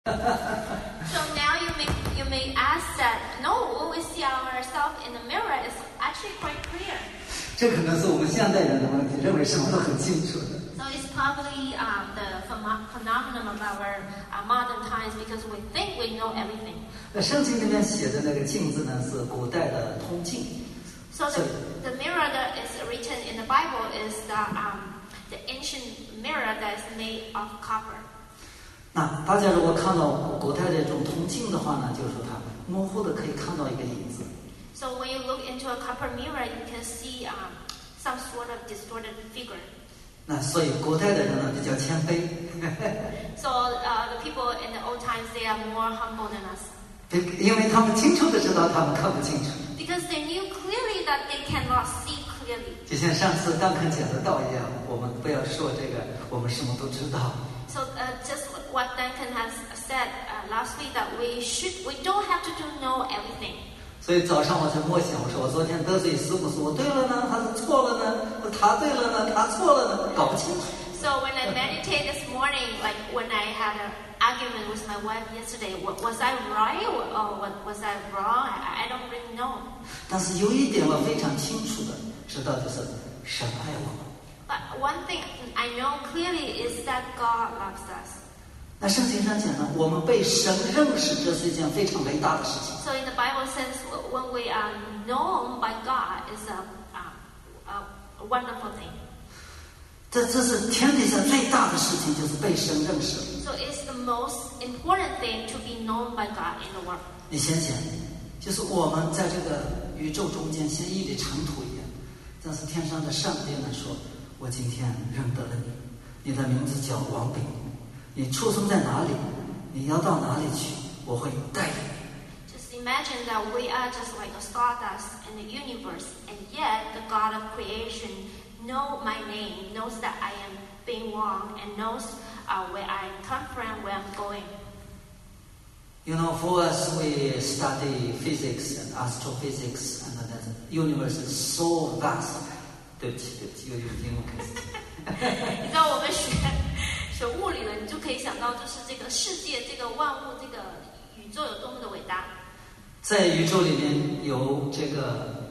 So now you may ask that, no, when we see ourselves in the mirror, it's actually quite clear. 这可能是我们现代人的问题，认为什么都很清楚的。 So it's probably the phenomenon of our modern times because we think we know everything. 那圣经里面写的那个镜子呢，是古代的铜镜。 So the mirror that is written in the Bible is the ancient mirror that is made of copper. 那大家如果看到古代这种铜镜的话呢，就是说它模糊的可以看到一个影子。 So when you look into a copper mirror, you can see some sort of distorted figure. 那所以古代的人呢比较谦卑。 So the people in the old times, they are more humble than us. 因为他们清楚的知道他们看不清楚。 Because they knew clearly that they cannot see clearly. 就像上次刚看讲的道一样，我们不要说这个，我们什么都知道。 So just what Duncan has said last week, that we don't have to know everything. 所以早上我在默想，我说我昨天得罪师傅，是我对了呢，还是错了呢？他对了呢，他错了呢？搞不清楚。 So when I meditate this morning, like when I had an argument with my wife yesterday, was I right or was I wrong? I don't really know. 但是有一点我非常清楚的知道，就是神爱我们。 But one thing I know clearly is that God loves us. 那圣经上讲呢，我们被神认识，这是一件非常伟大的事情。 So in the Bible says, when we are known by God, is a wonderful thing. 这是天底下最大的事情，就是被神认识。 So it's the most important thing to be known by God in the world. 你想想，就是我们在这个宇宙中间像一粒尘土一样，但是天上的上帝呢说，我今天认得了你，你的名字叫王炳，你出生在哪里，你要到哪里去，我会带领你。 Just imagine that we are just like a stardust in the universe, and yet the God of creation knows my name, knows that I am being born, and knows where I come from, where I'm going. You know, for us, we study physics and astrophysics, and the universe is so vast. 对不起，又用英文开始。 你知道我们学物理的，你就可以想到，就是这个世界、这个万物、这个宇宙有多么的伟大。 在宇宙里面有这个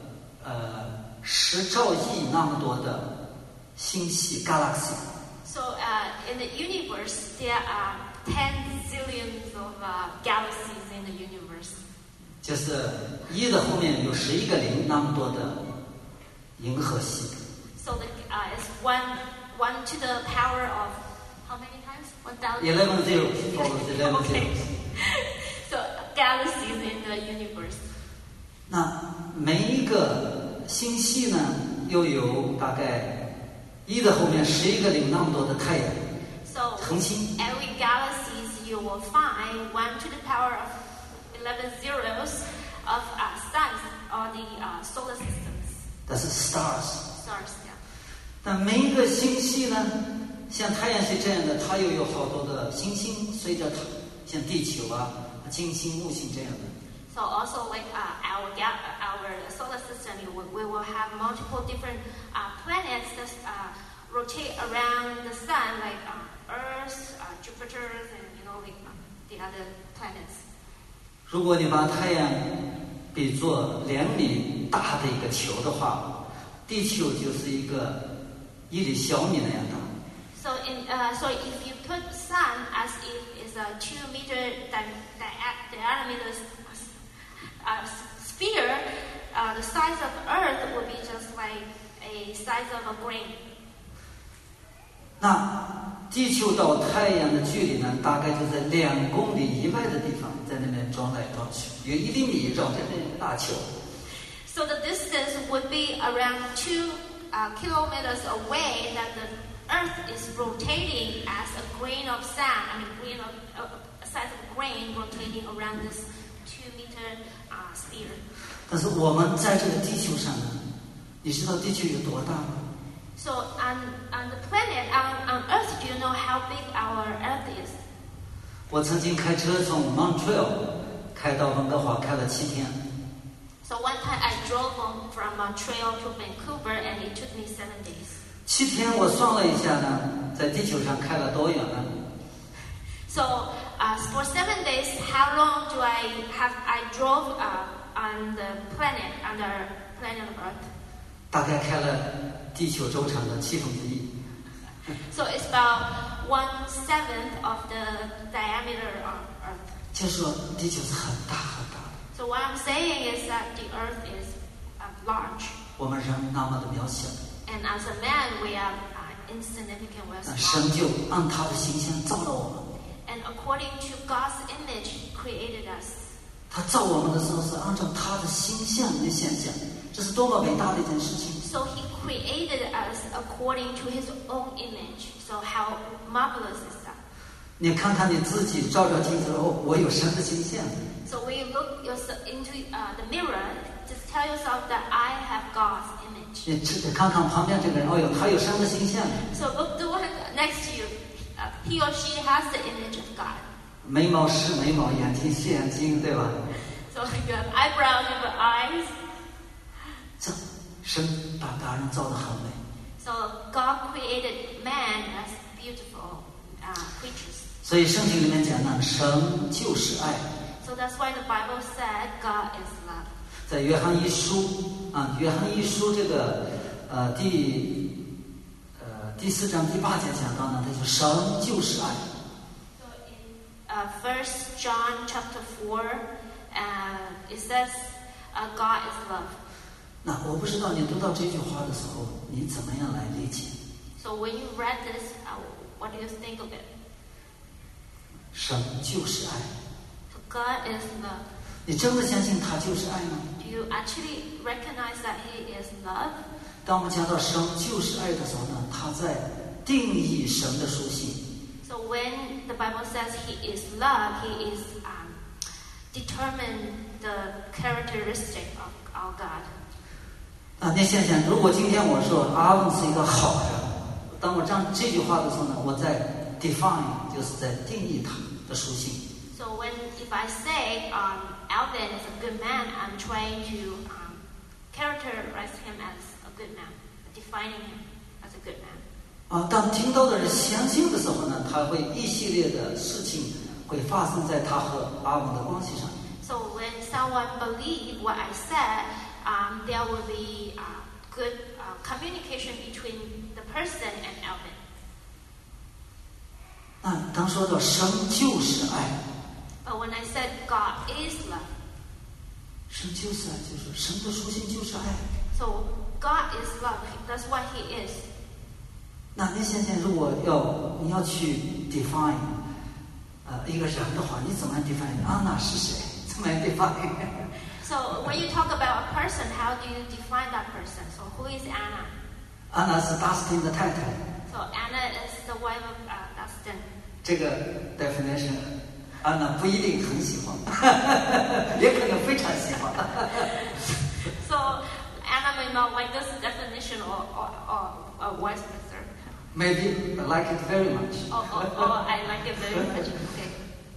10兆亿那么多的星系 galaxy。 So in the universe, there are 10 zillions of galaxies in the universe. 就是1的后面有11个0那么多的银河系。 So it's one to the power of how many times? 1,000. 11 zeros, follows 11 zeros. So galaxies in the universe. 那每一个星系呢，又有大概1的后面11个0那么多的太阳。 So 恒星。 Every galaxies you will find 1 to the power of 11 zeros of suns or the solar systems. 这是 stars。 Stars, yeah. 但每一个星系呢，像太阳系这样的，它又有好多的行星随着它，像地球啊、金星、木星这样的。 So also like our solar system, we will have multiple different planets that rotate around the sun, like Earth, Jupiter, and like the other planets. 如果你把太阳比作2米大的一个球的话，地球就是一粒小米那样大。 So if you put sun as if it's a 2-meter diameter sphere, the size of Earth would be just like a size of a grain. 那地球到太阳的距离呢，大概就在2公里以外的地方，在那边转来转去，有1厘米绕着那大球。 So the distance would be around 2 kilometers away that the Earth is rotating as a grain of sand, a size of a grain rotating around this 2-meter sphere. 但是我们在这个地球上呢，你知道地球有多大吗？ So on the planet, on Earth, do you know how big our Earth is? 我曾经开车从 Montreal 开到温哥华，开了7天。 So one time I drove from Montreal to Vancouver, and it took me 7 days. 7天我算了一下呢，在地球上开了多远呢？ So for 7 days, how long do I drove on the planet of Earth? 大概开了地球周长的1/7。 So it's about 1/7 of the diameter of Earth. 就是说，地球是很大很大的。 So what I'm saying is that the Earth is large. 我们人那么的渺小。 And as a man, we are insignificant. We are 那 small. 神就按他的形象造了我们。 And according to God's image, He created us. 他造我们的时候是按照他的形象来现象，这是多么伟大的一件事情。 So He created us according to His own image. So how marvelous is that? 你看看你自己，照照镜子，哦，我有神的形象。 So when you look yourself into the mirror, just tell yourself that I have God's image. 你看看旁边这个人，哦哟，他有神的形象。 So look the one next to you. He or she has the image of God. 眉毛是眉毛，眼睛是眼睛，对吧？ So you have eyebrows, you have eyes. 这神把大人造得很美。 So God created man as beautiful creatures. 所以圣经里面讲呢，神就是爱。 So that's why the Bible said God is love. 在约翰一书约翰一书这个第4章第8节讲到呢，他说神就是爱。 So in 1 John chapter 4, it says God is love. 那我不知道你读到这句话的时候，你怎么样来理解？ So when you read this, what do you think of it? 神就是爱。 So God is love. 你真的相信他就是爱吗？ Do you actually recognize that He is love? 当我们讲到神就是爱的时候呢，他在定义神的属性。 So when the Bible says He is love, He is determine the characteristic of our God. 你想想，如果今天我说阿文是一个好人，当我讲这句话的时候呢，我在 define 就是在定义他的属性。 So if I say Alvin is a good man, I'm trying to characterize him as a good man, defining him as a good man. 当听到的人相信的时候呢，他会一系列的事情会发生在他和阿文的关系上。 So when someone believes what I said, there will be good communication between the person and Alvin. 当说到神就是爱， But when I said God is love, 神就是爱，就是神的属性就是爱。 so God is love. That's what He is. 那你想想，如果你要去 define 一个人的话，你怎么 define 安娜是谁？怎么 define？ So when you talk about a person, how do you define that person? So who is Anna? 安娜是达斯汀的太太。 So Anna is the wife of Dustin. 这个 definition， 安娜不一定很喜欢，也可能非常喜欢。 So Anna may not like this definition or vice versa. Maybe I like it very much. Or I like it very much. Okay.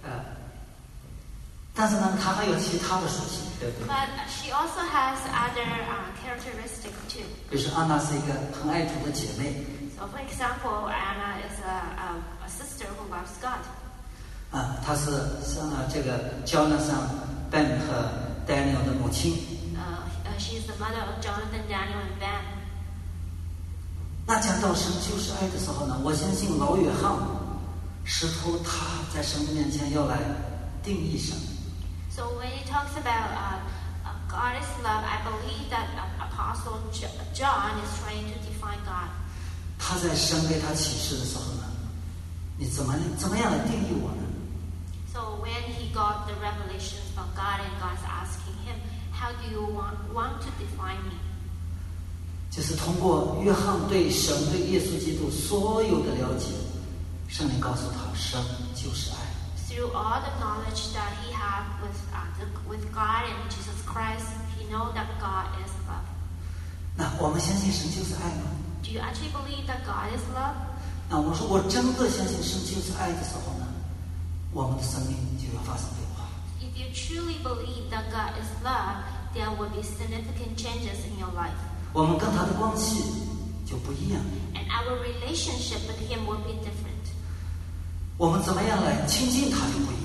但是呢，她还有其他的属性，对不对？ But she also has other characteristics too. 比如说，安娜是一个很爱主的姐妹。 So for example, Anna is a sister who loves God. 她是这个Jonathan Ben 和 Daniel 的母亲。 She is the mother of Jonathan, Daniel, and Ben. 那讲到神就是爱的时候呢，我相信老约翰试图他在神面前要来定义神。 So when he talks about God is love, I believe that Apostle John is trying to define God. 他在神给他启示的时候呢，你怎么样来定义我呢？ So when he got the revelations from God and God's asking him, how do you want to define me? 就是通过约翰对神对耶稣基督所有的了解，圣灵告诉他，神就是爱。 Through all the knowledge that he had with God and Jesus Christ, he knows that God is love. 那我们相信神就是爱吗？ Do you actually believe that God is love? 那我说我真的相信神就是爱的时候呢，我们的生命就要发生变化。 If you truly believe that God is love, there will be significant changes in your life. 我们跟他的关系就不一样。 And our relationship with him will be different. 我们怎么样来亲近他就不一样。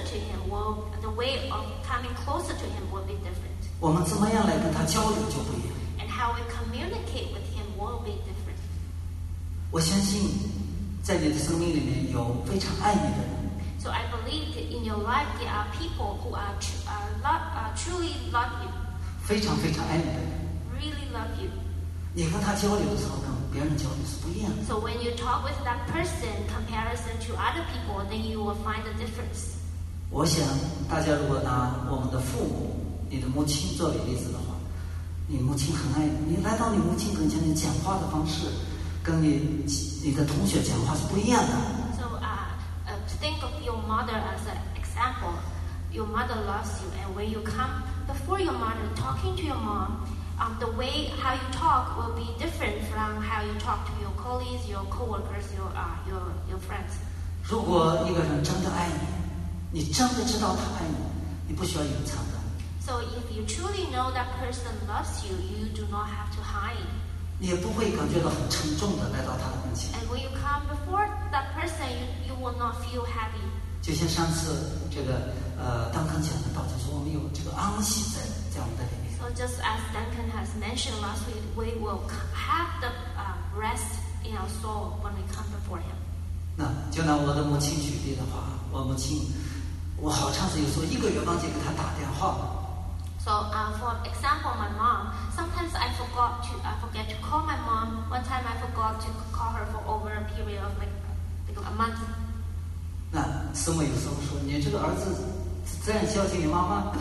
to him the way of coming closer to him will be different. 我们怎么样来跟他交流就不一样。 And how we communicate with him will be different. 我相信，在你的生命里面有非常爱你的人。 So I believe that in your life there are people who truly love you. 非常非常爱你的人。 Really love you. 你跟他交流的时候，跟别人交流是不一样的。 So when you talk with that person, comparison to other people, then you will find the difference. 我想大家如果拿我们的父母、你的母亲作为例子的话，你母亲很爱你，你来到你母亲跟前，你讲话的方式跟你的同学讲话是不一样的。 So think of your mother as an example. Your mother loves you, and when you come before your mother, talking to your mom, the way how you talk will be different from how you talk to your colleagues, your coworkers, your friends. 如果一个人真的爱你，你真的知道他爱你，你不需要隐藏的。 So if you truly know that person loves you, you do not have to hide. 你也不会感觉到很沉重的来到他的面前。 And when you come before that person, you will not feel heavy. 就像上次这个当康讲的道，就是我们有这个安息在我们的里面。 So just as Duncan has mentioned last week, we will have the rest in our soul when we come before him. 那就拿我的母亲举例的话，我母亲，我好长时间有时候1个月忘记给她打电话。 So for example, my mom, sometimes I forget to call my mom. One time I forgot to call her for over a period of like a month. 那师母有时候说：“你这个儿子这样孝敬你妈妈。”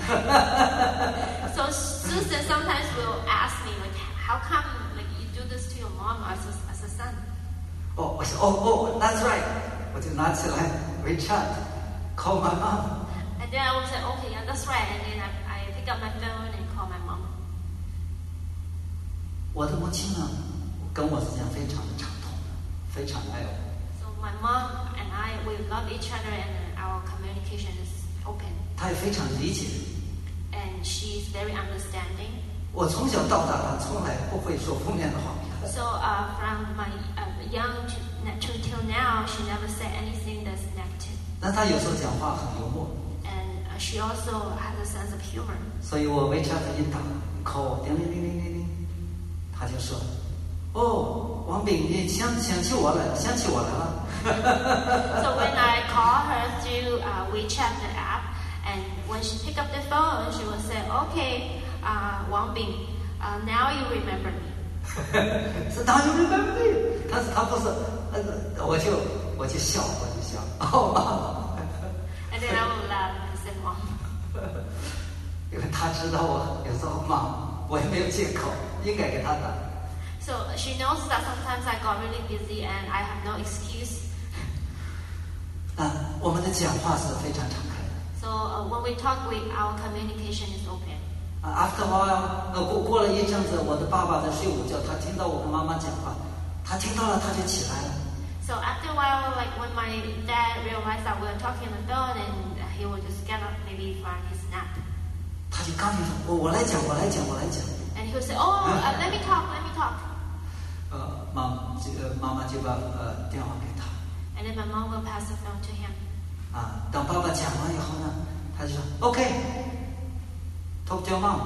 So Susan sometimes will ask me like, "How come like you do this to your mom as a son?" 我说that's right， 我就拿起来 WeChat call my mom。 And then I will say, "Okay, yeah, that's right." And then I pick up my phone and call my mom. 我的母亲呢，跟我之间非常的畅通的，非常爱我。 So my mom and I, we love each other, and our communication is open. 她也非常理解。 And she is very understanding. 我从小到大，她从来不会说负面的话。 So from my young to till now, she never said anything that's negative. 那她有时候讲话很幽默。 And she also has a sense of humor. 所以我WeChat一打 call 叮铃铃铃铃铃，她就说：“哦，王炳，你想起我来了。” So when I call her through WeChat the app, and when she pick up the phone, she will say, "Okay, Wang Bing, now you remember me." 是哪有 remember me？ 她不是，我就笑，哦妈。 And then I will laugh and say, "Mom." 因为她知道我有时候忙，我也没有借口，应该给她打。 So she knows that sometimes I got really busy and I have no excuse. 我们的讲话是非常敞开的。 So when we talk, our communication is open. After a while，过了一阵子，我的爸爸在睡午觉，他听到我跟妈妈讲话，他听到了他就起来了。 So after a while, like when my dad realized that we were talking on the phone, and he would just get up maybe from his nap. 他就赶紧说：“我来讲。” And he would say, "Oh, let me talk." 妈妈就把电话给他。 And then my mom will pass the phone to him. 等爸爸讲完以后呢，他就说 ：“OK, talk to your mom.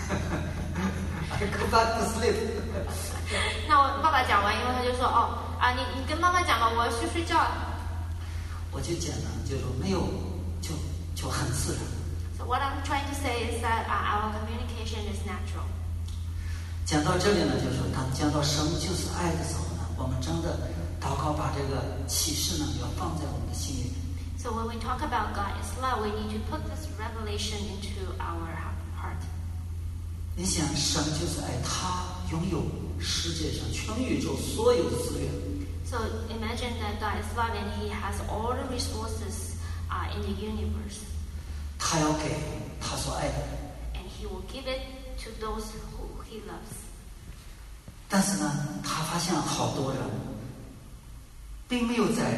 I go back to sleep." 那我爸爸讲完以后，他就说：“你跟妈妈讲吧，我要去睡觉了。” 我就讲了，就说没有，就很自然。 So what I'm trying to say is that our communication is natural. 讲到这里呢，就是说，当讲到神就是爱的时候呢，我们真的祷告把这个启示呢要放在我们的心里。 So when we talk about God is love, we need to put this revelation into our heart. 你想，神就是爱，他拥有世界上全宇宙所有的资源。 So imagine that God is love and He has all the resources in the universe. 他要给他所爱的人。 And He will give it to those who He loves. 但是呢，他发现好多人并没有在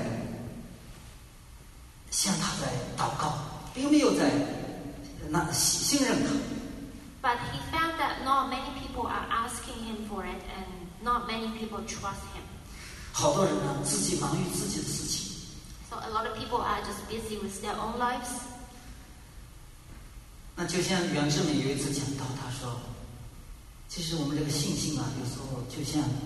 向他在祷告，并没有在信任他。 But he found that not many people are asking him for it, and not many people trust him. 好多人呢，自己忙于自己的事情。 So a lot of people are just busy with their own lives. 那就像袁志敏有一次讲到，他说，其实我们这个信心啊，有时候就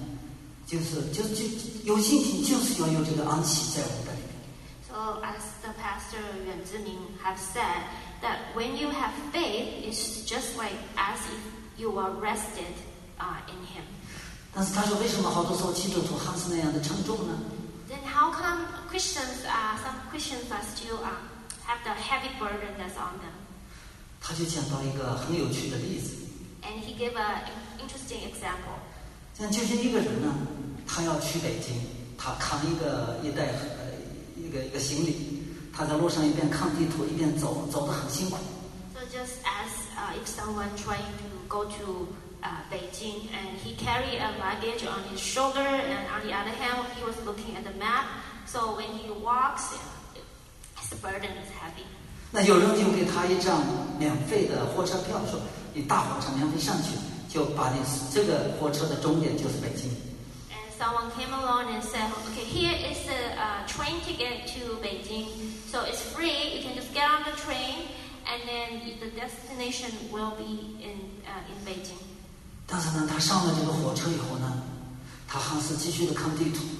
有信心，就是要有这个安息在我们的里面。 So as the pastor Yuan Ziming have said, that when you have faith, it's just like as if you are rested in Him. 但是他说，为什么好多时候基督徒还是那样的沉重呢？ Then how come some Christians are still have the heavy burden that's on them? 他就讲到一个很有趣的例子， And he gave an interesting example. 像就像一个人呢，他要去北京，他扛一袋行李，他在路上一边看地图一边走，走得很辛苦。 So just as if someone trying to go to Beijing and he carried a luggage on his shoulder, and on the other hand he was looking at the map. So when he walks, his burden is heavy. 那有人就给他一张免费的火车票，说你大火车免费上去，就把你这个火车的终点就是北京。 And someone came along and said, okay, here is the train ticket to Beijing. So it's free. You can just get on the train, and then the destination will be in Beijing. 但是呢，他上了这个火车以后呢，他还是继续的看地图。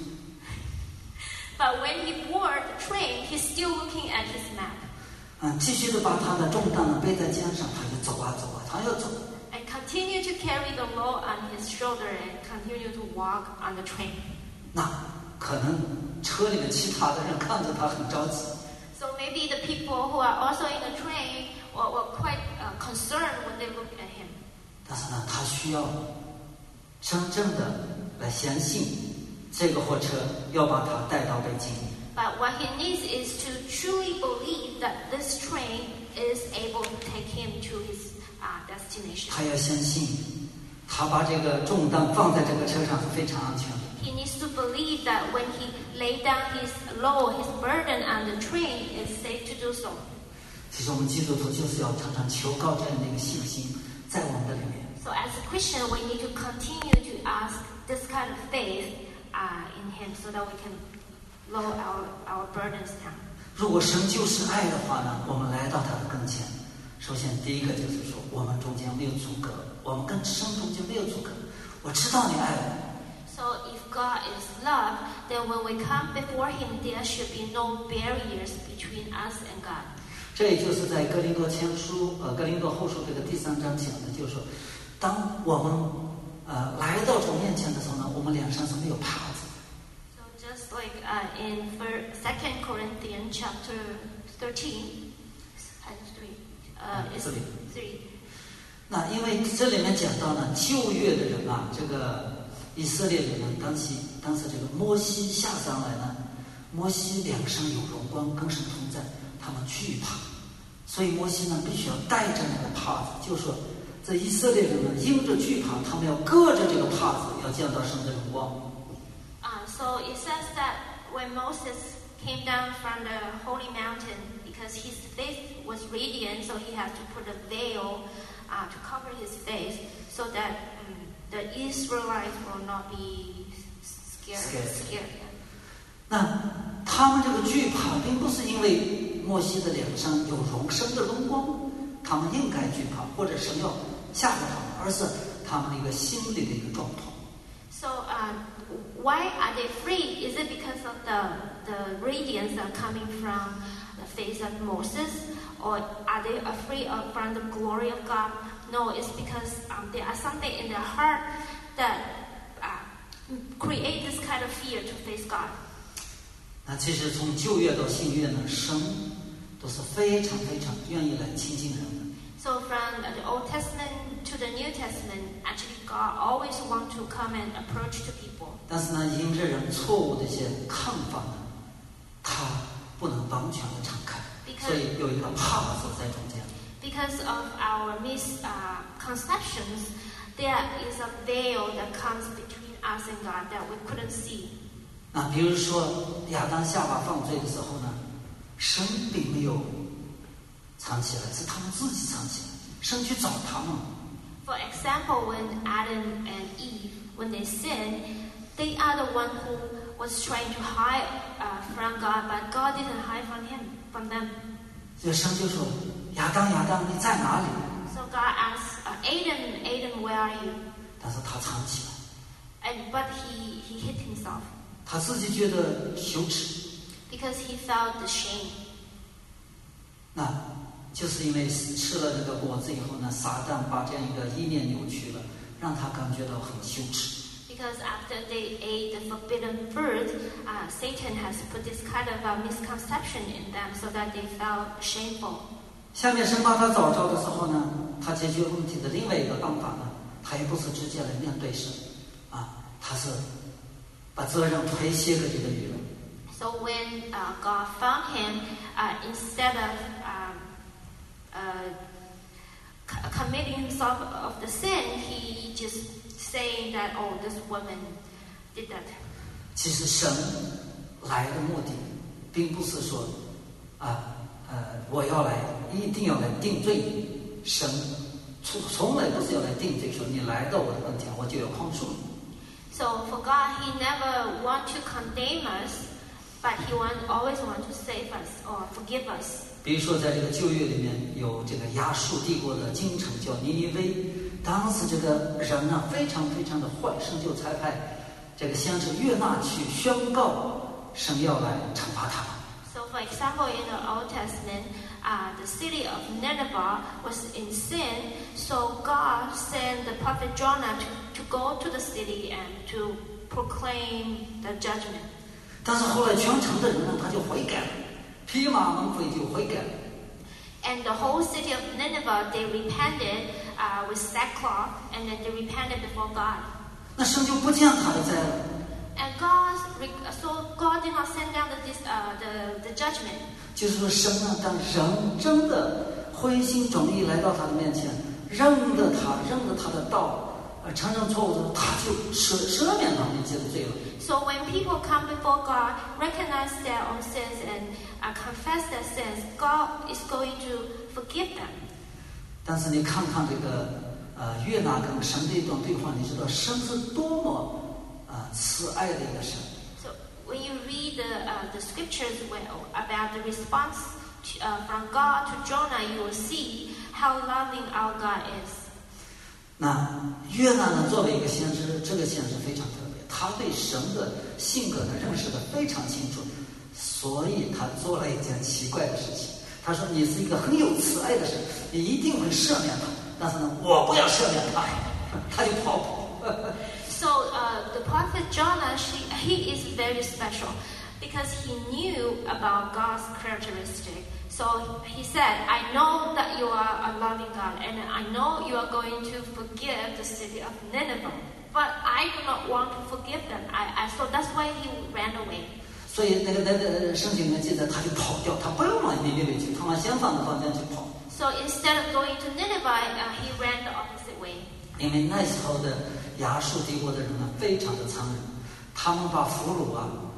But when he boarded the train, he's still looking at his map. 继续的把他的重担呢背在肩上，他就走啊走啊，他要走。 And continue to carry the load on his shoulder and continue to walk on the train. 那可能车里面其他的人看着他很着急， So maybe the people who are also in the train were quite concerned when they looked at him. 但是呢，他需要真正的来相信这个火车要把他带到北京。 But what he needs is to truly believe that this train is able to take him to his destination. 他要相信，他把这个重担放在这个车上是非常安全的。 He needs to believe that when he laid down his load, his burden on the train, it's safe to do so. 其实我们基督徒就是要常常求告这样的一个信心在我们的里面。 So as a Christian, we need to continue to ask this kind of faith in Him so that we can lower our burdens down. 如果神就是爱的话呢，我们来到他的跟前，首先第一个就是说，我们中间没有阻隔，我们跟神中间没有阻隔。我知道你爱我。 So if God is love, then when we come before Him, there should be no barriers between us and God. 这也就是在哥林多后书这个第3章讲的，就是说，当我们来到主面前的时候呢，我们脸上是没有帕子。 So just like in 2 Corinthians chapter 13, is 3. 那因为这里面讲到呢，旧约的人啊，这个以色列人呢，当时这个摩西下山来呢，摩西脸上有荣光，跟神同在，他们惧怕，所以摩西呢必须要带着那个帕子，就是说，这以色列人呢因着惧怕，他们要隔着这个帕子，要见到神的荣光。 So it says that when Moses came down from the holy mountain, because his face was radiant, so he had to put a veil to cover his face, so that the Israelites will not be scared. 那他们这个惧怕，并不是因为摩西的脸上有神的荣光，他们应该惧怕，或者神要吓唬他们，而是他们的一个心理的一个状况。 So why are they afraid? Is it because of the radiance that coming from the face of Moses, or are they afraid from the glory of God? No, it's because there are something in their heart that create this kind of fear to face God. 那其实从旧约到新约呢，神都是非常非常愿意来亲近人的。 So from the Old Testament to the New Testament, actually God always want to come and approach to people. 但是呢，因着人错误的一些看法呢，他不能完全的敞开，所以有一个帕子在中间。 Because of our misconceptions, there is a veil that comes between us and God that we couldn't see. 那比如说亚当夏娃犯罪的时候呢，神并没有藏起来，是他们自己藏起来，神去找他们。 For example, when Adam and Eve, when they sinned, they are the one who was trying to hide from God, but God didn't hide from them. 这神就说：“亚当，亚当，你在哪里？” So God asks, Adam, Adam, where are you? 但是他藏起来， But he hid himself 他自己觉得羞耻。 because he felt the shame. 那就是因为吃了那个果子以后呢，撒旦把这样一个意念扭曲了，让他感觉到很羞耻。 Because after they ate the forbidden fruit, Satan has put this kind of misconception in them so that they felt shameful. 下面神把他找着的时候呢，他解决问题的另外一个办法呢，他也不是直接来面对神，他是把责任推卸给这个女人。 So when God found him, instead of committing himself of the sin, he just saying that, oh, this woman did that. 其实神来的目的，并不是说我要来，一定要来定罪你。神从来不是要来定罪，说你来到我的跟前，我就要宽恕你。 So for God, He never want to condemn us, but He always want to save us or forgive us. 比如说，在这个旧约里面有这个亚述帝国的京城叫尼尼微，当时这个人呢非常非常的坏，神就差派这个先知约拿去宣告神要来惩罚他们。 So for example, in the Old Testament, the city of Nineveh was in sin, so God sent the prophet Jonah to go to the city and to proclaim the judgment. 但是后来全城的人呢，他就悔改了，披麻蒙灰就悔改了。 And the whole city of Nineveh, they repented with sackcloth, and then they repented before God. 那神就不见他的灾了。 And so God did not send down the judgment. 就是说，神呢，当人真的灰心转意来到他的面前，认得他的道，承认错误的时候，他就赦免他们一切的罪了。 So when people come before God, recognize their own sins and confess their sins, God is going to forgive them. 但是你看看这个约拿跟神的一段对话，你知道神是多么慈爱的一个神。 So when you read the scriptures about the response from God to Jonah, you will see how loving our God is. 那约拿呢，作为一个先知，这个先知非常特别，他对神的性格呢认识的非常清楚，所以他做了一件奇怪的事情。他说：“你是一个很有慈爱的神，你一定会赦免他。但是呢，我不要赦免他。”他就跑。 So the prophet Jonah, he is very special because he knew about God's characteristic. So he said, I know that you are a loving God, and I know you are going to forgive the city of Nineveh, but I do not want to forgive them. So that's why he ran away. 所以那个圣经里面记载，他就跑掉，他不要往尼尼微去，他往相反的方向去跑。 So instead of going to Nineveh, he ran the opposite way. 因为那时候的亚述帝国的人呢，非常的残忍，他们把俘虏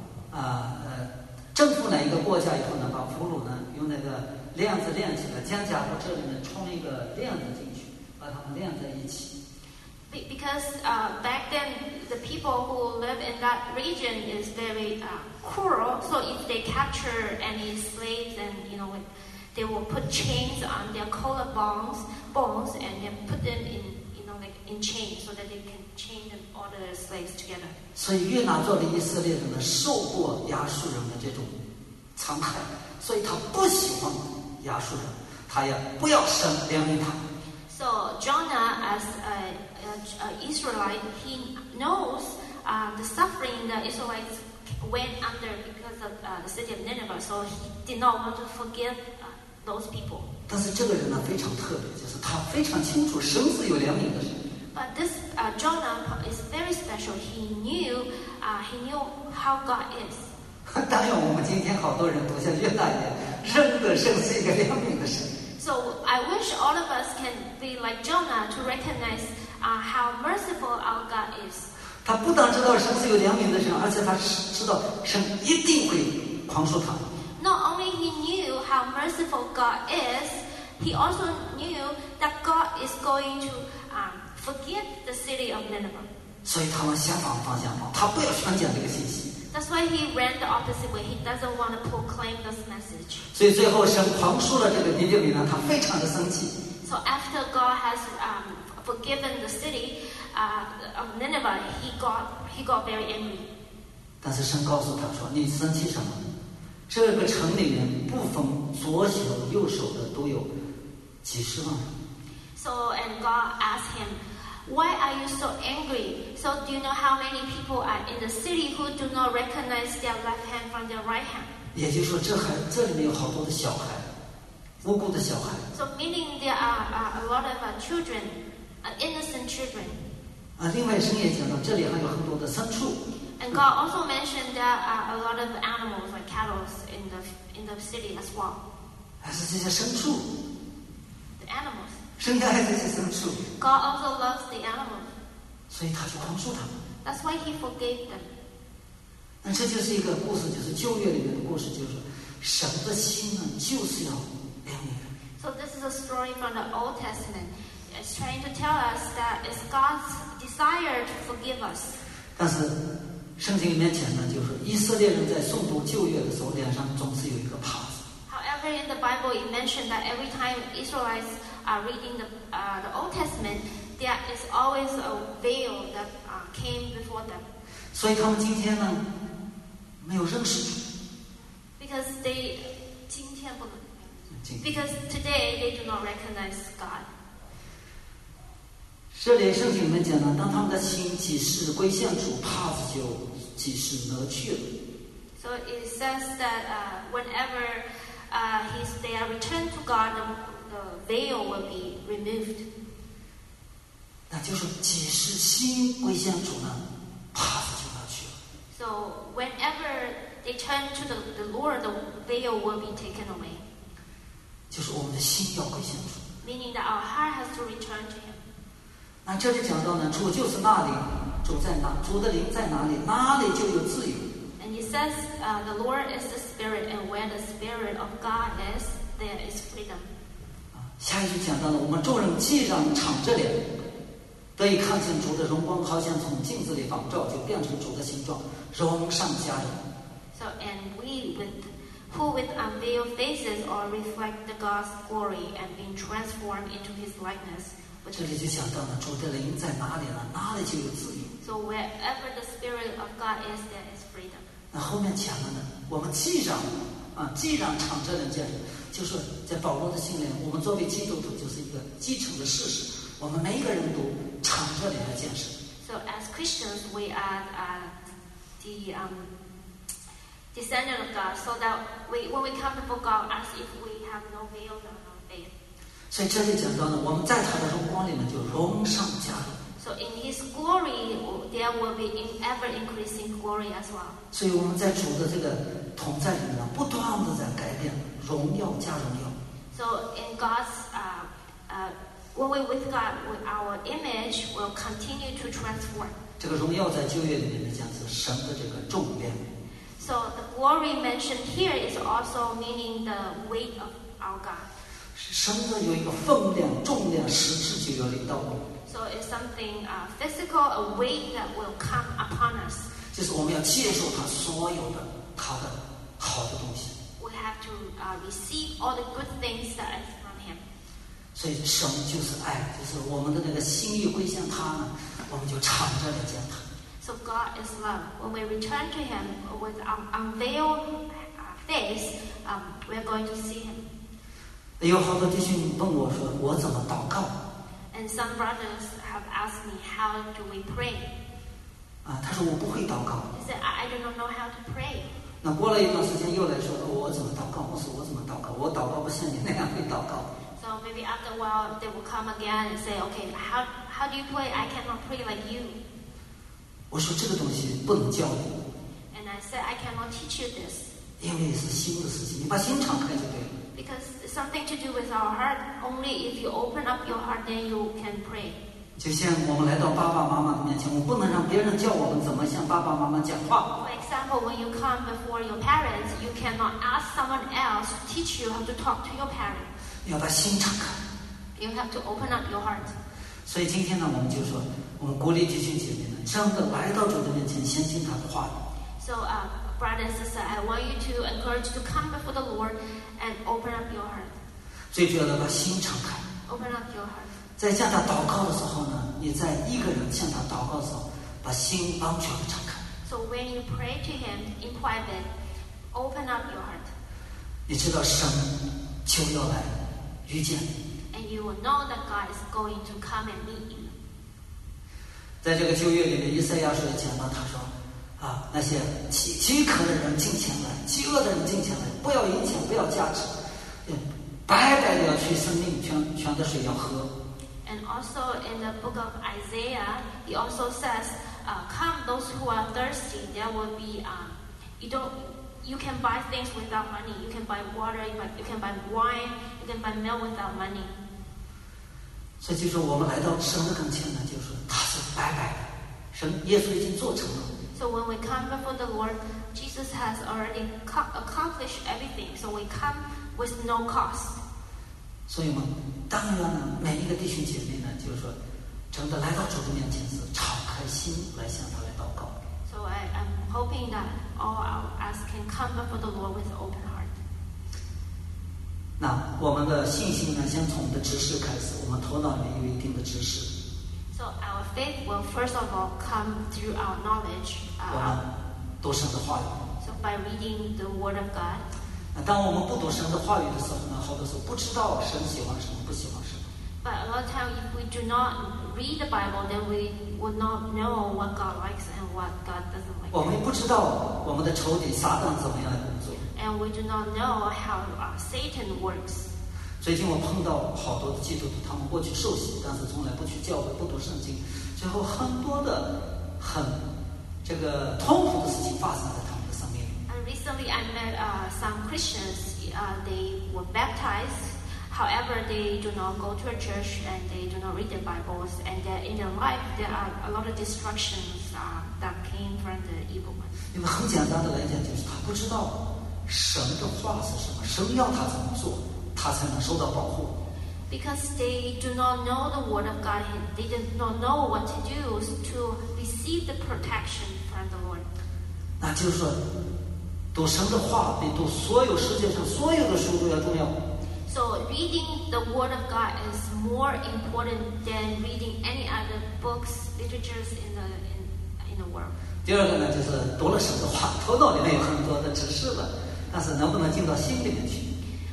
征服哪一个国家以后呢，把俘虏呢用那个链子链起来，肩胛骨这里面冲一个链子进去，把他们链在一起。 Because back then the people who live in that region is very cruel. So if they capture any slaves, and they will put chains on their collarbones and then put them in chains so that they can chain them all the slaves together. 所以约拿作为以色列人呢，受过亚述人的这种残害，所以他不喜欢亚述人，他也不要神怜悯他。 So Jonah, as an Israelite, he knows the suffering the Israelites went under because of the city of Nineveh. So he did not want to forgive those people. 但是这个人呢非常特别，就是他非常清楚神是有怜悯的神。 But this Jonah is very special. He knew how God is. 当然，我们今天好多人都像约拿一样，认得神是一个怜悯的神。 So I wish all of us can be like Jonah to recognize how merciful our God is. 他不但知道神是有怜悯的神，而且他知道神一定会宽恕他。 Not only he knew how merciful God is, he also knew that God is going to forgive the city of Nineveh. 所以他往相反方向跑，他不要宣讲这个信息， That's why he ran the opposite way. He doesn't want to proclaim this message. 所以最后神狂恕了这个尼尼微呢，他非常的生气。 So after God has forgiven the city of Nineveh, he got very angry. 但是神告诉他说：“你生气什么？这个城里面不分左手右手的都有几十万。” So and God asked him, "Why are you so angry? So do you know how many people are in the city who do not recognize their left hand from their right hand?" 也就是说，这里面有好多的小孩，无辜的小孩。 So meaning there are a lot of children, innocent children. 另外神也讲到，这里还有很多的牲畜。 And God also mentioned there are a lot of animals like cattle in the city as well. 还是这些牲畜， The animals. 神也爱这些牲畜， God also loves the animals. 所以他就宽恕他们。 That's why He forgave them. 那这就是一个故事，就是旧约里面的故事，就是说神的心呢，就是要怜悯人。 So this is a story from the Old Testament. It's trying to tell us that it's God's desire to forgive us. 但是圣经里面讲呢，就是说以色列人在诵读旧约的时候，脸上总是有一个帕子。 However, in the Bible, it mentioned that every time Israelites are reading the Old Testament, there is always a veil that came before them. 所以他们今天呢，没有认识主。 Because today they do not recognize God. 这里圣经里面讲呢，当他们的心几时归向主，帕子就几时挪去了。 So it says that whenever they are returned to God, the veil will be removed. 那就是几时心归向主呢，帕子就挪去了。 So whenever they turn to the Lord, the veil will be taken away. 就是我们的心要归向主。 Meaning that our heart has to return to Him. 那这里讲到呢，主就是那里，主在哪，主的灵在哪里，哪里就有自由。 And it says, the Lord is the Spirit, and where the Spirit of God is, there is freedom. 下一句讲到了，我们众人既然敞着脸，得以看见主的荣光，好像从镜子里仿照，就变成主的形状，荣上加荣。 So, and we who with unveiled faces or reflect the God's glory and being transformed into His likeness. 这里就讲到了，主的灵在哪里呢？哪里就有自由。 So wherever the Spirit of God is, there is freedom. 那后面讲了呢，我们既然敞着脸见，就是说在保罗的信里，我们作为基督徒就是一个继承的事实，我们每一个人都敞着脸来见神。 So as Christians, we are the descendant of God, so that when we come before God, as if we have no veil or no veil. 所以这里讲到呢，我们在他的荣光里面就荣上加荣。 So in His glory, there will be ever increasing glory as well. 所以我们在主的这个同在里面呢，不断的在改变，荣耀加荣耀。 So in God's, when we're with God, our image will continue to transform. 这个荣耀在旧约里面讲是神的这个重量。 So the glory mentioned here is also meaning the weight of our God. 神的有一个分量、重量、实质就要临到我们。 So it's something physical, a weight that will come upon us. 就是我们要接受他所有的他的好的东西。 We have to receive all the good things that is from Him. 所以神就是爱，就是我们的那个心意归向他呢，我们就敞着来见他。 So God is love. When we return to Him with unveiled face, we're going to see Him. 有好多弟兄问我说：“我怎么祷告？” And some brothers have asked me, "How do we pray?" 他说我不会祷告。 He said, "I do not know how to pray." 那过了一段时间又来说：“我怎么祷告？”我说：“我怎么祷告？我祷告不像你那样会祷告。” So maybe after a while they will come again and say, "Okay, how do you pray? I cannot pray like you." 我说这个东西不能教你。 And I said, "I cannot teach you this." 因为是心的事情，你把心敞开就对了。 Because it's something to do with our heart. Only if you open up your heart, then you can pray. 就像我们来到爸爸妈妈的面前，我不能让别人教我们怎么向爸爸妈妈讲话。 For example, when you come before your parents, you cannot ask someone else to teach you how to talk to your parents. 要把心敞开。 You have to open up your heart. 所以今天呢，我们就说，我们鼓励弟兄姐妹呢，真的来到主的面前，相信他的话语。 So, brother and sister, I want you to encourage you to come before the Lord and open up your heart. 最主要的把心敞开。 Open up your heart. 在向他祷告的时候呢，你在一个人向他祷告的时候，把心完全的敞开。 So when you pray to Him in private, open up your heart. 你知道神就要来遇见你。 And you will know that God is going to come and meet you. 在这个旧约里面，以赛亚书也讲到，他说那些饥渴的人进前来，饥饿的人进前来，不要银钱，不要价值，白白的要取生命泉的水要喝。 And also in the book of Isaiah, he also says, come those who are thirsty, there will be, you can buy things without money. You can buy water, you can buy wine, you can buy milk without money. 所以就说我们来到神的跟前呢，就是他是白白的，神耶稣已经做成了。 So when we come before the Lord, Jesus has already accomplished everything. So we come with no cost. 所以我们当然呢，每一个弟兄姐妹呢，就是说，真的来到主的面前是敞开心来向他来祷告。 So I'm hoping that all of us can come before the Lord with an open heart. 那我们的信心呢，先从我们的知识开始，我们头脑里面有一定的知识。 So our faith will first of all come through our knowledge. 我们读神的话语。 So by reading the Word of God. 当我们不读神的话语的时候呢，好多时候不知道神喜欢什么，不喜欢什么。 But a lot of times, if we do not read the Bible, then we will not know what God likes and what God doesn't like. 我们不知道我们的仇敌撒旦怎么样来工作。 And we do not know how Satan works. 最近我碰到好多的基督徒，他们过去受洗，但是从来不去教会，不读圣经，最后很多的这个痛苦的事情发生在他们的生命里。 And recently, I met some Christians. They were baptized. However, they do not go to a church and they do not read their Bibles. And in their life, there are a lot of destructions that came from the evil one. 因为很简单的来讲，就是他不知道神的话是什么，神要他怎么做，他才能受到保护。 Because they do not know the Word of God, they do not know what to do to receive the protection from the Lord. 那就是说，读神的话比读所有世界上所有的书都要重要。 So reading the Word of God is more important than reading any other books, literatures in the world. 第二个呢，就是读了神的话，头脑里面有很多的知识了，但是能不能进到心里面去？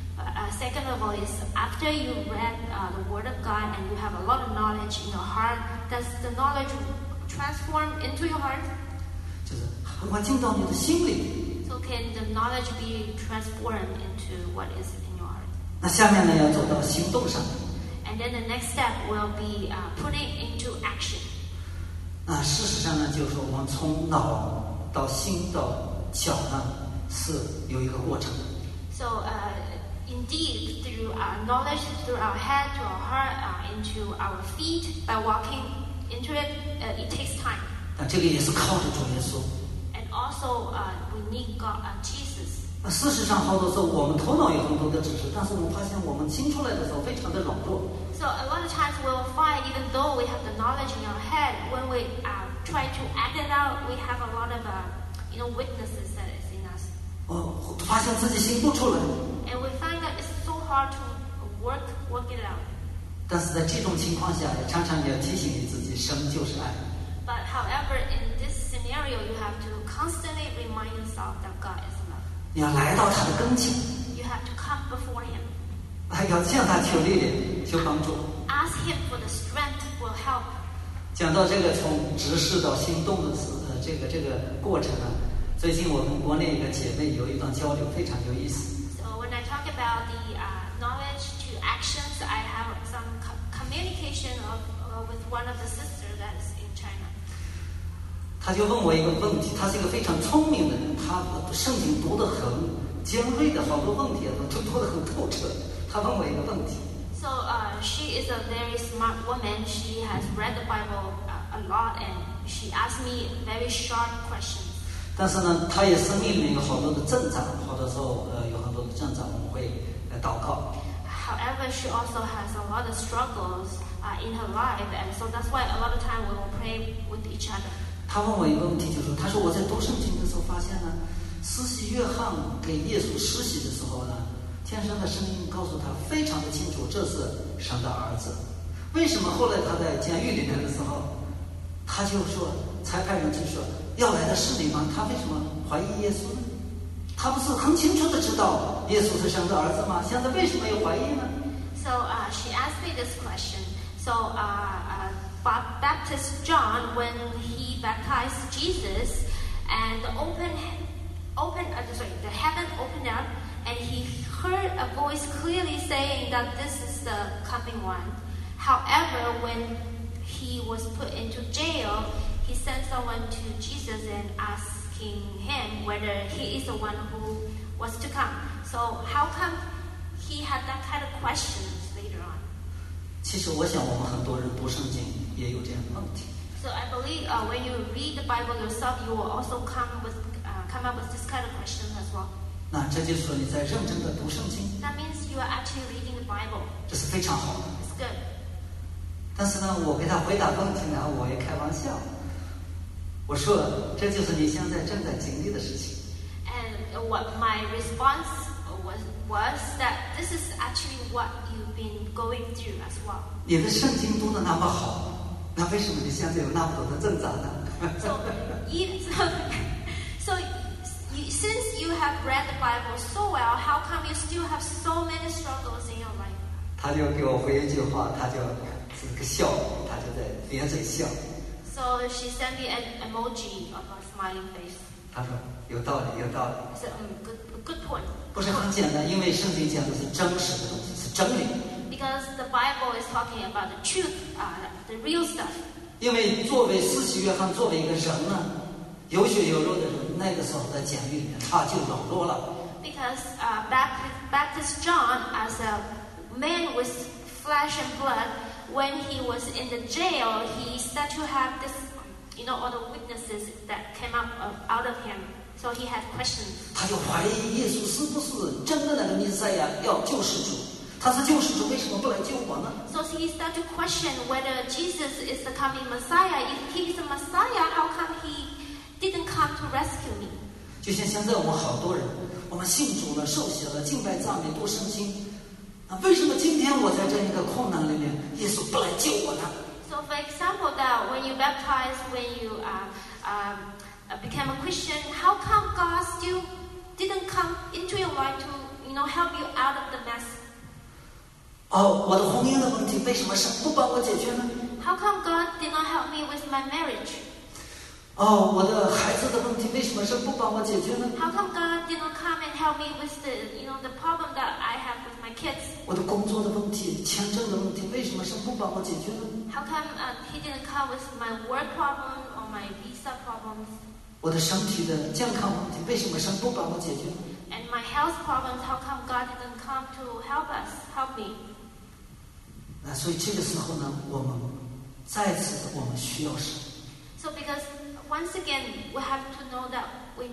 Second of all is after you read the Word of God and you have a lot of knowledge in your heart, does the knowledge transform into your heart? 就是很快进到你的心里。 So can the knowledge be transformed into what is in your heart? 那下面呢，要走到行动上。 And then the next step will be putting into action. 那事实上呢，就是说我们从脑到心到脚呢，是有一个过程。 So indeed, through our knowledge, through our head, to our heart, into our feet, by walking into it, it takes time. 但这个也是靠着主耶稣。 And also, we need God, Jesus. 那事实上，好多时候我们头脑有很多的知识，但是我们发现我们行出来的时候非常的软弱。 So a lot of times we will find, even though we have the knowledge in our head, when we try to act it out, we have a lot of weaknesses that is in us. 发现自己行不出来。 And we find that it's so hard to work it out. 但是在这种情况下，常常你要提醒你自己，神就是爱。 But however, in this scenario, you have to constantly remind yourself that God is love. 你要来到他的跟前， You have to come before Him. 要向他求力量，求帮助。 Ask Him for the strength will help. 讲到这个从知识到行动的这个过程啊，最近我跟国内一个姐妹有一段交流，非常有意思。 So when I talk about the knowledge to actions, I have some communication with one of the sisters that is in China. 她就问我一个问题，她是一个非常聪明的人，她圣经读得很尖锐的，好多问题都读得很透彻。她问我一个问题。 So she is a very smart woman. She has read the Bible a lot, and she asked me very sharp questions. 但是呢，她也生命里面有好多的挣扎，好多时候有很多的挣扎，我们会祷告。 However, she also has a lot of struggles in her life, and so that's why a lot of time we will pray with each other. 他问我一个问题，就是说，他说我在读圣经的时候发现呢，施洗约翰给耶稣施洗的时候呢，天上的声音告诉他非常的清楚，这是神的儿子。为什么后来他在监狱里面的时候，他就说才派人去说要来的是你吗？他为什么怀疑耶稣呢？他不是很清楚的知道耶稣是神的儿子吗？现在为什么又怀疑呢？ So she asked me this question. So Baptist John, when he baptized Jesus, and the heaven opened up, and he heard a voice clearly saying that this is the coming one. However, when he was put into jail, he sent someone to Jesus and asking him whether he is the one who was to come. So how come he had that kind of questions later on? 其实我想我们很多人读圣经也有这样的问题。 So I believe when you read the Bible yourself, you will also come up with this kind of questions as well. 那这就是说你在认真的读圣经， That means you are actually reading the Bible. 这是非常好的。 It's good. 但是呢，我给他回答问题呢，我也开玩笑，我说这就是你现在正在经历的事情。 And what my response was that this is actually what you've been going through as well. 你的圣经读得那么好，那为什么你现在有那么多的挣扎呢？ Since you have read the Bible so well, how come you still have so many struggles in your life? 他就给我回一句话，他就是个笑，他就在咧嘴笑。 So she sent me an emoji of a smiling face. 他说有道理，有道理。 I said, good point. 不是很简单，因为圣经讲的是真实的东西，是真理。 Because the Bible is talking about the truth, the real stuff. 因为作为施洗约翰，作为一个人呢，有血有肉的人，那个时候在监狱里面，他就软弱了。 Because Baptist John, as a man with flesh and blood, when he was in the jail, he started to have this, all the weaknesses that came up out of him. So he had questions. 他就怀疑耶稣是不是真的那个弥赛亚要救世主？他是救世主，为什么不来救我呢？ So he started to question whether Jesus is the coming Messiah. If he is the Messiah, how come he didn't come to rescue me? 就像现在我们好多人，我们信主了、受洗了、敬拜赞美、读圣经，为什么今天我在这样一个困难里面，耶稣不来救我呢？ So for example, that when you baptize, when you became a Christian, how come God still didn't come into your life to, help you out of the mess? 我的婚姻的问题，为什么神不帮我解决呢？ How come God did not help me with my marriage? 我的孩子的问题，为什么神不帮我解决呢？ How come God did not come and help me with the problem that I have with my kids? 我的工作的问题、签证的问题，为什么神不帮我解决呢？ How come He didn't come with my work problem or my visa problems? 我的身体的健康问题，为什么神不帮我解决呢？ And my health problems, how come God didn't come to help me? 那所以这个时候呢，我们再次的我们需要神。 So because once again, we have to know that we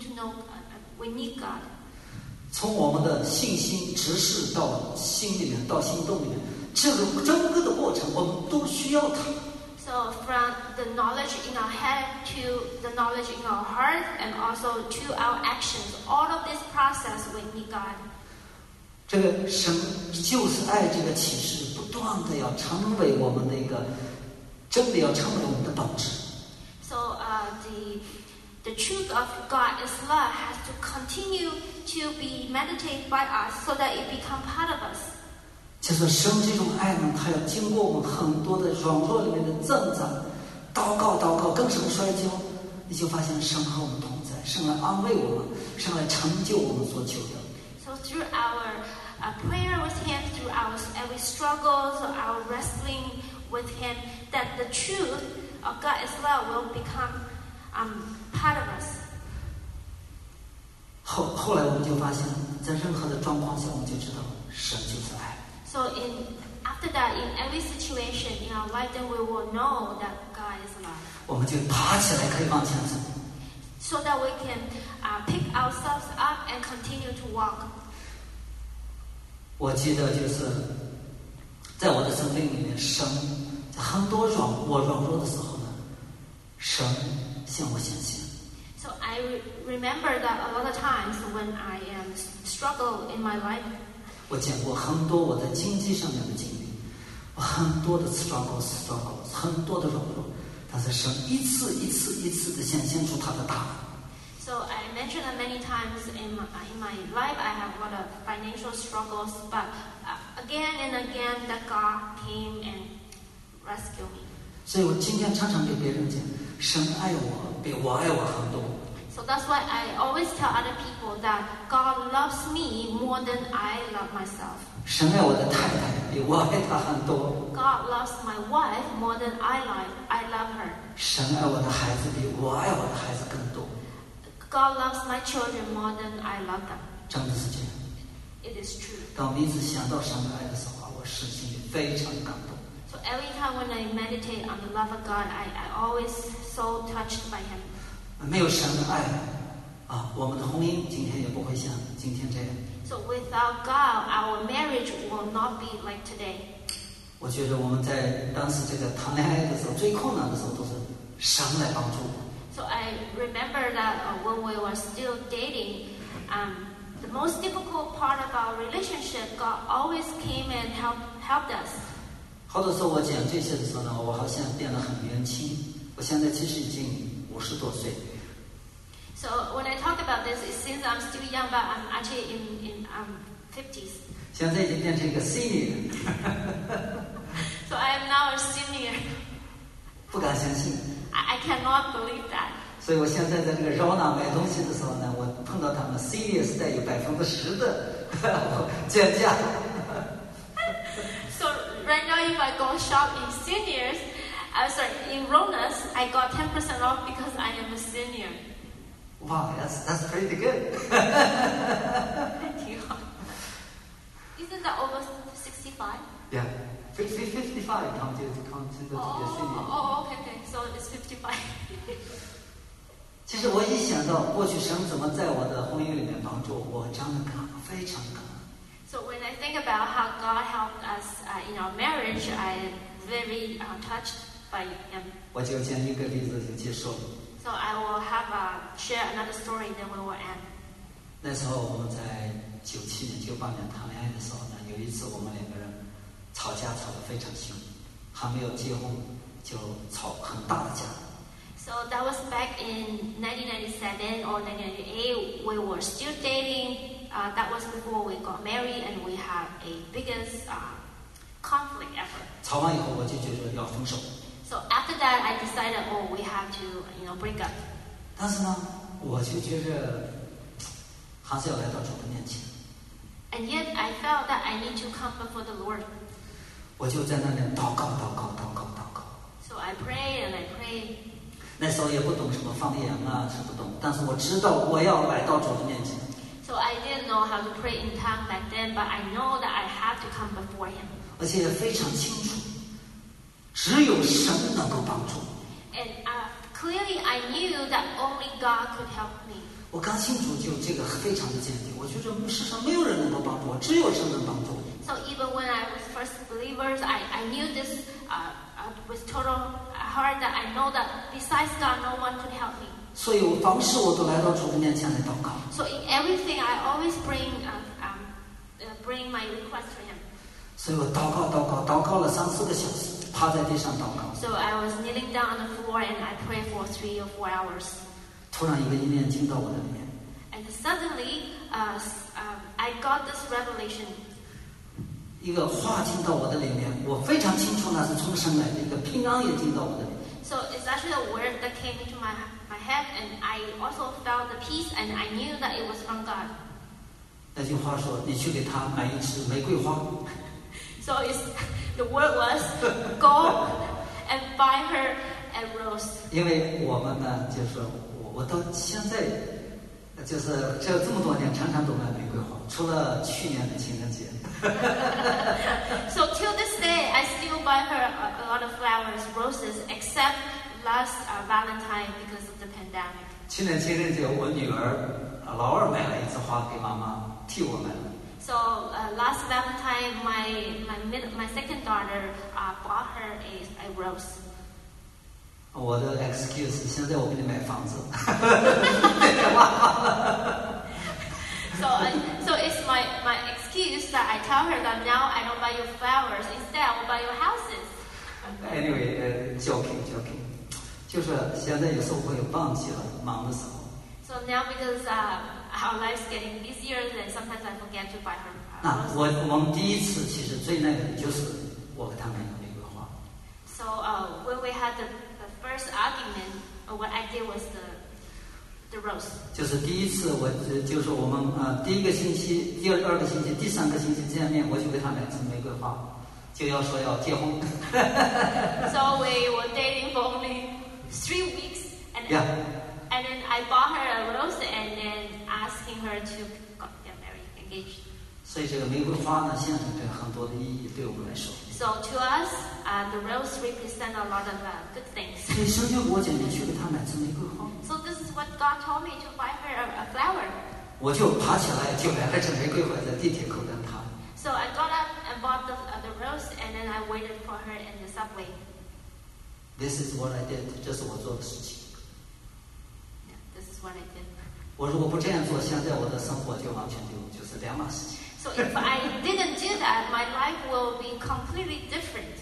need God. 从我们的信心直视到心里面，到行动里面，这个整个的过程，我们都需要它。 So from the knowledge in our head to the knowledge in our heart, and also to our actions, all of this process we need God. 这个神就是爱这个启示，不断的要成为我们的一个真理，要成为我们的导致。 So the truth of God is love has to continue to be meditated by us, so that it become part of us. 就是神这种爱呢，它要经过我们很多的软弱里面的挣扎，祷告，跟神摔跤，你就发现神和我们同在，神来安慰我们，神来成就我们所求的。 So through our prayer with Him, through our every struggles, or our wrestling with Him, that the truth of God's love will become part of us. 后来我们就发现，在任何的状况下，我们就知道神就是爱。 So after that, in every situation in our life, then we will know that God is love. 我们就爬起来可以往前走。 So that we can pick ourselves up and continue to walk. 我记得就是在我的生命里面，神在很多软弱的时候呢， 神向我显现。 So I remember that a lot of times when I struggle in my life, 我见过很多我在经济上面的经历，我很多的 struggles， 很多的软弱，但是神一次的显现出他的大能。 so I mentioned that many times in my life I have a lot of financial struggles, but again and again that God came and rescued me. 所以我今天常常给别人讲，神爱我比我爱我很多。 So that's why I always tell other people that God loves me more than I love myself. 神爱我的太太比我爱她很多。 God loves my wife more than I love her. 神爱我的孩子比我爱我的孩子更多。 God loves my children more than I love them. 真的是这样。 It is true. 当每次想到神的爱的时候，我是心里非常感动。 So every time when I meditate on the love of God, I always so touched by Him. 没有神的爱我们的婚姻今天也不会像今天这样。 So without God, our marriage will not be like today. 我觉得我们在当时这个谈恋爱的时候，最困难的时候都是神来帮助我。 So I remember that when we were still dating, the most difficult part of our relationship, God always came and helped us. 好多时候我讲这些的时候呢，我好像变得很年轻。我现在其实已经50多岁。 So when I talk about this, it seems I'm still young, but I'm actually in 50s. 现在已经变成一个 senior， So I am now a senior. 不敢相信。 I cannot believe that. 所以我现在在这个绕纳买东西的时候呢，我碰到他们 senior 是带有10%的减价。 So right now, if I go shop in seniors, in Ronas, I got 10% off because I am a senior. Wow, that's pretty good. 挺好。Isn't that over 65? Yeah, 55 come to the senior. Oh, okay. So it's 55. 其实我一想到过去神怎么在我的婚姻里面帮助我，真的非常感恩。 So when I think about how God helped us in our marriage, I am very touched by Him. 我就讲一个例子就结束了。 So I will have share another story, then we will end. 那时候我们在97年、98年谈恋爱的时候呢，有一次我们两个人吵得非常凶，还没有结婚就吵很大的架。 So that was back in 1997 or 1998. We were still dating. That was before we got married, and we had a biggest conflict ever. 吵完以后，我就觉得要分手。 So after that, I decided, we have to, break up. 但是呢，我就觉着还是要来到主的面前。 And yet, I felt that I need to come before the Lord. 我就在那里祷告。 So I prayed and I prayed. 那时候也不懂什么方言是不懂，但是我知道我要来到主的面前。 So I didn't know how to pray in tongues back then, but I know that I have to come before Him. 而且也非常清楚，只有神能够帮助。 And clearly, I knew that only God could help me. 我刚信主就这个非常的坚定，我觉得世上没有人能够帮助我，只有神能帮助我。 So even when I was first believers, I knew this with total heart that I know that besides God, no one could help me. 所以我凡事我都来到主的面前来祷告。 So in everything, I always bring my request to Him. 所以我祷告了3-4个小时，趴在地上祷告。 So I was kneeling down on the floor and I prayed for 3 or 4 hours. 突然一个意念进到我的里面， And suddenly, I got this revelation. 一个话进到我的里面，我非常清楚那是从神来的，一个平安也进到我的里面。 So it's actually a word that came into my head, and I also felt the peace, and I knew that it was from God. 那句话说：“你去给他买一支玫瑰花。” So the word was, go and buy her a rose. 因为我们呢，就是我到现在就是这么多年，常常都买玫瑰花，除了去年的情人节。 So till this day, I still buy her a lot of flowers, roses, except last Valentine because of the pandemic. 去年情人节，我女儿老二买了一枝花给妈妈，替我买了。 So last Valentine, my second daughter bought her a rose. 我的 excuse 现在我给你买房子。 So it's my excuse that I tell her that now I don't buy you flowers, instead I will buy your houses. Anyway, joking. 就是现在有时候会忘记了，忙的时候。 So now because our life's getting busier, then sometimes I forget to buy her 那 roses. 我们第一次其实最那个的就是我和他买的玫瑰花。 So when we had the first argument, what I did was the rose. 就是第一次就是我们第一个星期、第二个星期、第三个星期见面，我就给他买支玫瑰花，就要说要结婚。 So we were dating for only 3 weeks, and Yeah. and then I bought her a rose and then asking her to get married, engaged. 所以这个玫瑰花呢，象征着很多的意义，对我们来说。 So to us, the rose represent a lot of good things. 所以神就给我讲，你去给他买支玫瑰花。 So this is what God told me to buy her a flower. 我就爬起来就买了支玫瑰花，在地铁口等她。 So I got up and bought the rose, and then I waited for her in the subway. This is what I did， 这是我做的事情。 Yeah, this is what I did. 我如果不这样做，现在我的生活就完全就是两码事情。 So if I didn't do that, my life will be completely different.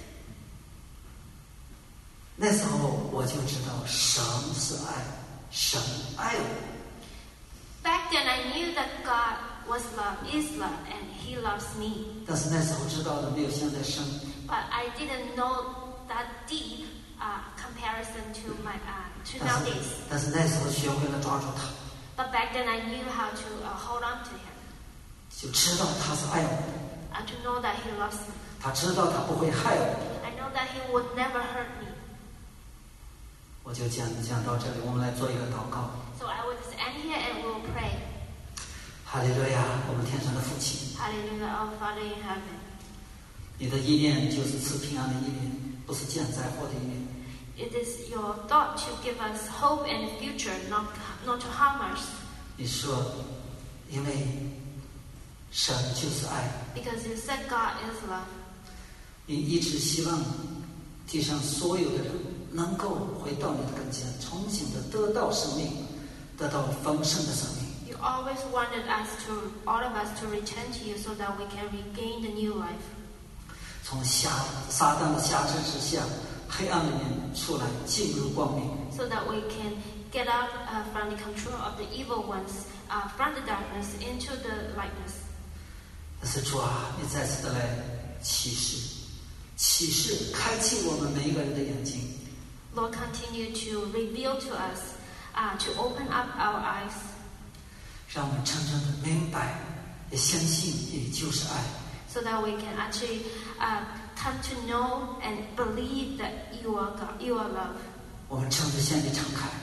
那时候我就知道神是爱，神爱我。 Back then, I knew that God was love, is love, and He loves me. 但是那时候知道的没有现在深。 But I didn't know that deep comparison to my to 但是 nowadays. 但是那时候学会了抓住他， But back then, I knew how to hold on to Him, 就知道他是爱我的， to know that He loves me. 他知道他不会害我。 I know that He would never hurt me. 我就讲到这里，我们来做一个祷告。 So I will just end here and we will pray. 哈利路亚，我们天上的父亲， Hallelujah, our Father in heaven. 你的意念就是赐平安的意念，不是降灾祸的意念。 It is your thought to give us hope and future, not to harm us. 你说，因为神就是爱， Because you said God is love. 你一直希望地上所有的人能够回到你的跟前，重新的得到生命，得到丰盛的生命。 You always wanted all of us to return to you so that we can regain the new life. 从撒旦的辖制之下，黑暗里面出来，进入光明。 So that we can get out from the control of the evil ones, from the darkness into the lightness. 但是主啊，你再次的来启示，开启我们每一个人的眼睛， Lord, continue to reveal to us, to open up our eyes, 让我们真正的明白，也相信你就是爱。 so that we can actually come to know and believe that you are God, you are love. 我们真的向你敞开，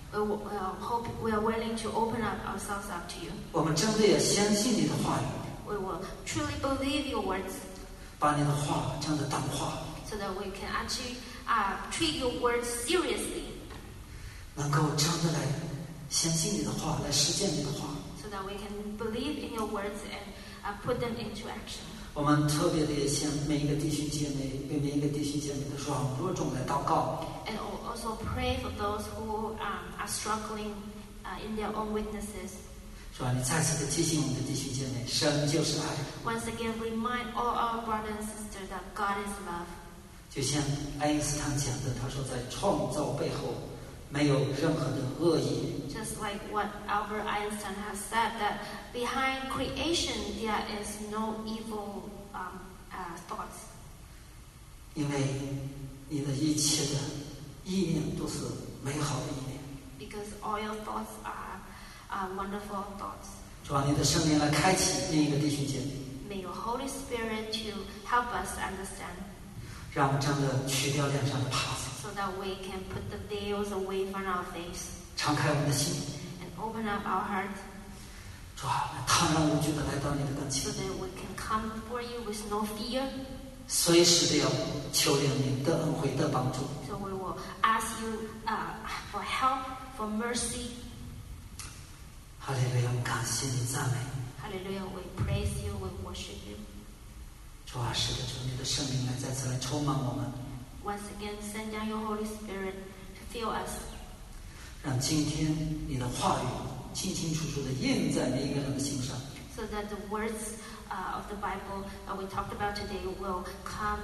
We are willing to open up ourselves up to you. 我们真的也相信你的话语， We will truly believe your words, 把你的话真的当话， so that we can actually treat your words seriously, 能够真的来相信你的话，来实践你的话。 so that we can believe in your words and put them into action. 我们特别的也向每一个弟兄姐妹，为每一个弟兄姐妹的软弱中来祷告。 And also pray for those who are struggling in their own weaknesses. 是吧？你再次的提醒我们的弟兄姐妹，神就是爱。 Once again, remind all our brothers and sisters that God is love. 就像爱因斯坦讲的，他说在创造背后没有任何的恶意。 Just like what Albert Einstein has said, that behind creation there is no evil thoughts. 因为你的一切的意念都是美好的意念， Because all your thoughts are wonderful thoughts. 是吧？你的圣灵来开启另一个弟兄姐妹， May your Holy Spirit to help us understand, 让我们真的去掉脸上的帕子， so that we can put the veils away from our face 敞开我们的心， and open up our heart, 是吧？坦然无惧的来到你的跟 so 前， that we can come before you with no fear. 随时的要求怜悯的恩惠的帮助。 So we will ask you for help, for mercy. 哈利路亚，我们感谢你，赞美你。 Hallelujah. We praise you, we worship you. 主啊，是的，主，你的圣灵来再次来充满我们， Once again, send down your Holy Spirit to fill us. 让今天你的话语清清楚楚地印在每一个人的心上。 So that the words of the Bible that we talked about today will come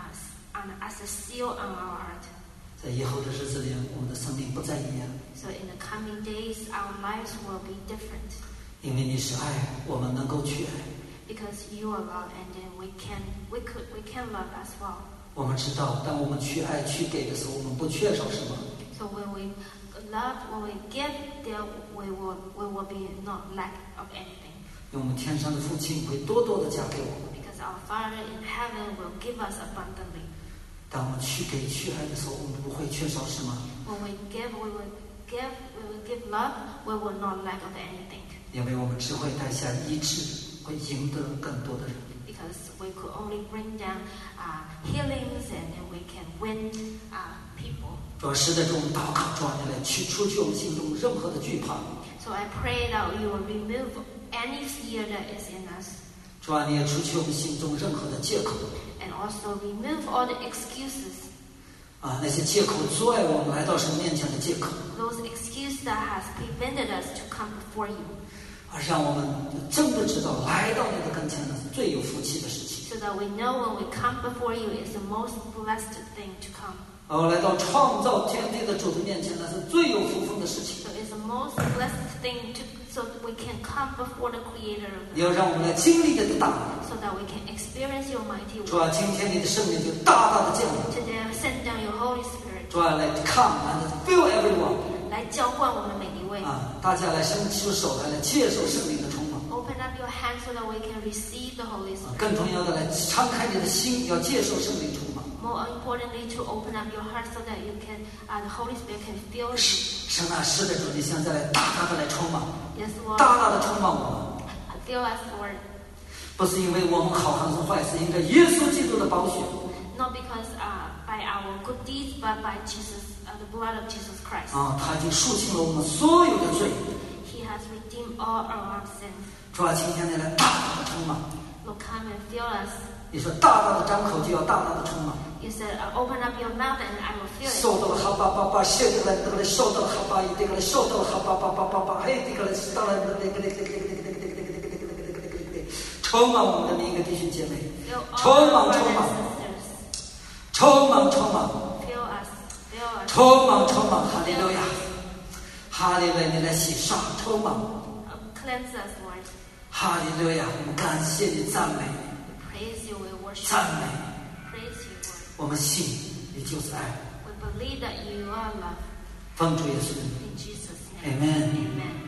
as a seal on our heart. 在以后的日子里，我们的生命不再一样。 So in the coming days, our lives will be different. 因为你是爱，我们能够去爱。 Because you are love, and then we can love as well. 我们知道，当我们去爱、去给的时候，我们不缺少什么。 So when we love, when we give, there we will be not lack of anything. 因为我们天上的父亲会多多的加给我们。 Because our Father in heaven will give us abundantly. 当我们去给、去爱的时候，我们不会缺少什么。 When we give, we will give love. We will not lack of anything. 因为我们只会带下医治，会赢得更多的人。 Because we could only bring down healings, and then we can win people. 主要是在这种祷告，主啊，你来除去我们心中任何的惧怕。 So I pray that you will remove any fear that is in us. 主啊，你也除去我们心中任何的借口。 And also remove all the excuses. 那些借口阻碍我们来到神面前的借口。 Those excuses that has prevented us to come before you. 而让我们真的知道，来到你的跟前呢是最有福气的事情。 So that we know when we come before you is the most blessed thing to come. 来到创造天地的主的面前呢是最有福分的事情。 So it's the most blessed thing so that we can come before the Creator of the world. 要让我们来经历你的大能。 So that we can experience your mighty work. 主啊，今天你的圣灵就大大的降临。 Today send down your Holy Spirit. 主啊，来 come and fill everyone. 来浇灌我们每一位。 大家来伸出手来接受圣灵的充满。 Open up your hands so that we can receive the Holy Spirit. 更重要的，来敞开你的心，要接受圣灵充满。 More importantly, to open up your heart so that you can, the Holy Spirit can fill you. 神啊，是的，主，你现在来大大的来充满， Yes, Lord. 大大的充满我们。 Fill us, Lord. 不是因为我们好还是坏，是因为耶稣基督的宝血。 Not because by our good deeds, but by Jesus, the blood of Jesus Christ. 他已经赎清了我们所有的罪。 He has redeemed all our sins. 主啊，今天你来大大的充满。 Lord, come and fill us. 你说大大的张口就要大大的充满。 You said, open up your mouth and I will fill it. 受到了哈巴巴巴，谢的来那个受到了哈巴一这个受到了哈巴巴巴巴巴，嘿这个来到了那个充满我们的每一个弟兄姐妹，充满充满，充满充满，充满充满，哈利路亚，哈利路亚，你来洗刷，充满。 Cleanse us, Lord. 哈利路亚，我们感谢你，赞美你。 Praise you, we worship. 赞美。 Praise you, Lord. 我们信你就是爱。 We believe that you are love. 奉主耶稣的名。 In Jesus' name. Amen. Amen.